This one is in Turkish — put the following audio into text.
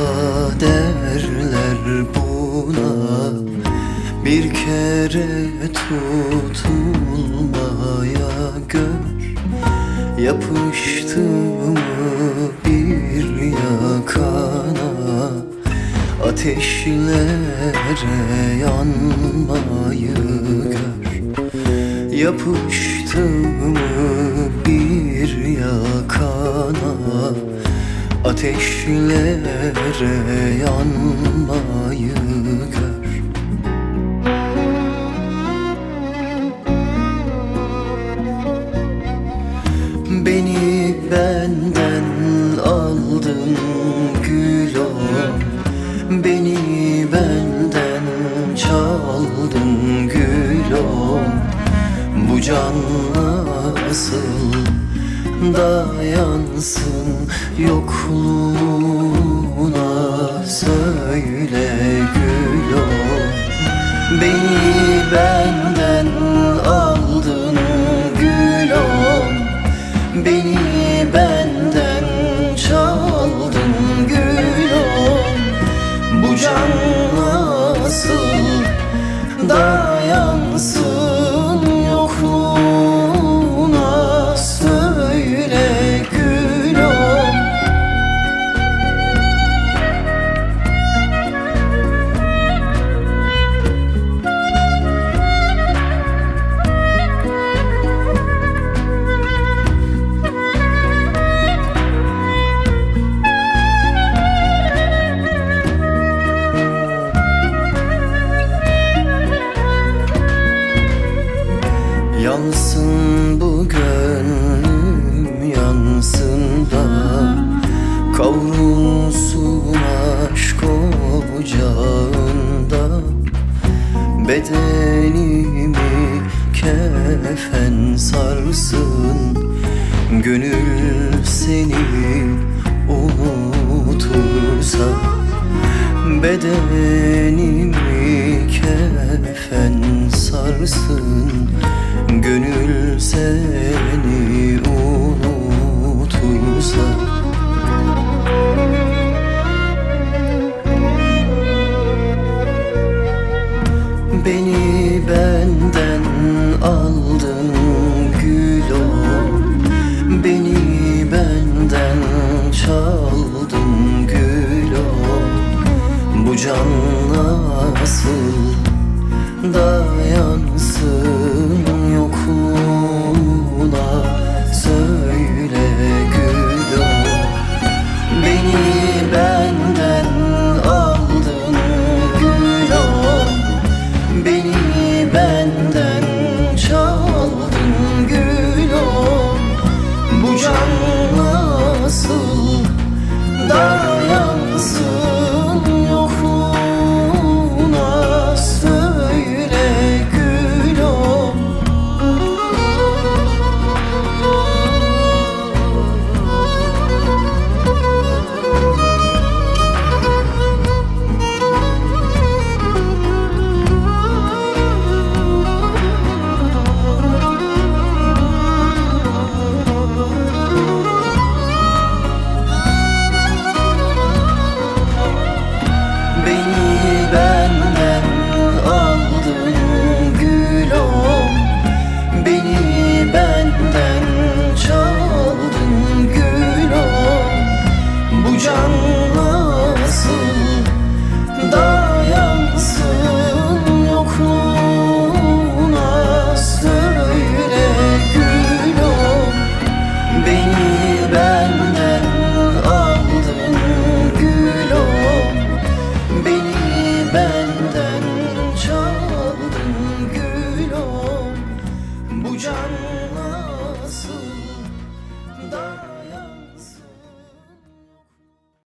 derler buna, bir kere tutulmaya gör. Yapıştı mı bir yakana, ateşlere yanmayı gör. Yapıştı mı bir yakana, ateşlere yanmayı gör. Beni benden aldın gülüm, beni benden çaldın gülüm. Bu can nasıl dayansın yokluğuna, söyle gülüm. Beni benden aldın gülüm, beni benden çaldın gülüm. Bu can nasıl dayansın yokluğuna, söyle gülüm. Yansın bu gönlüm, yansın da kavrulsun aşk ocağında. Bedenimi kefen sarsın, gönül seni unutursa. Bedenimi kefen sarsın, gönül seni unutursa. Beni benden aldın gülüm, beni benden çaldın gülüm. Bu can nasıl dayansın yokluğuna, söyle gülüm. Beni benden aldın gülüm, beni benden çaldın gülüm. Bu can nasıl dayansın yokluğuna, söyle gülüm. Beni benden aldın gülüm, beni benden çaldın gülüm. Bu can nasıl